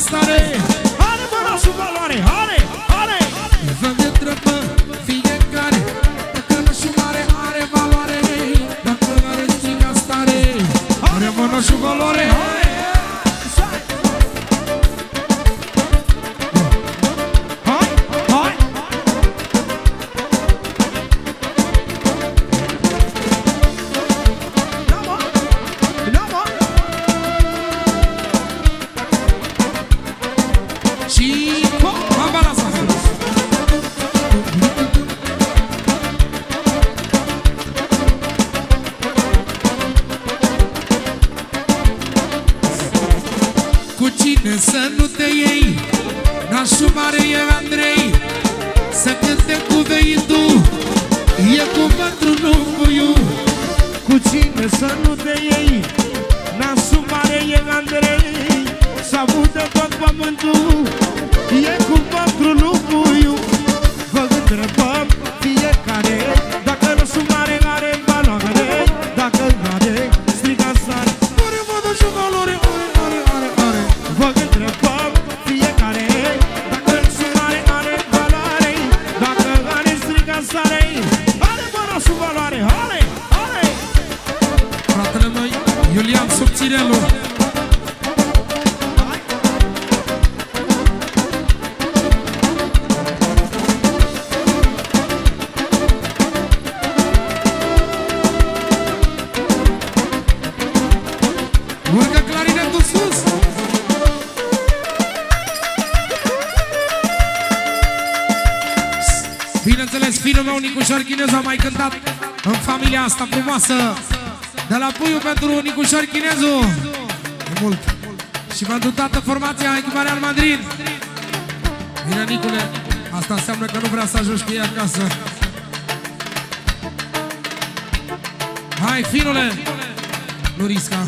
stare. Are mă nașul valoare, are, are. Vă întrebă fiecare, dacă nașul mare are valoare, dacă are striga stare. Are mă nașul valoare, are. Să nu te iei, nașul mare e Andrei, să cânte cu veitul, e cu patru nucuiu. Cu cine să nu te iei, nașul mare e Andrei, să audă tot pământul, e cu patru nucuiu. Vă întrebăm fiecare, dacă nașul mare are valoare, dacă are striga sare. Are mă nașul valoare, are, are, are, are. Vă întrebăm fiecare, dacă nașul mare are valoare, dacă are striga sare. Are mă nașul valoare, are, are. Fratele meu, Iulian Subțirelu. Urcă clarinetul sus. Bineînțeles, fiul meu Nicușor Chinezu a mai cântat în familia asta frumoasă. De la puiul pentru Nicușor Chinezu. E mult. Și pentru toată formația echipă Real Madrid. Bine, Nicule, asta înseamnă că nu vrea să ajungi cu ei acasă. Hai, finule, nu risca.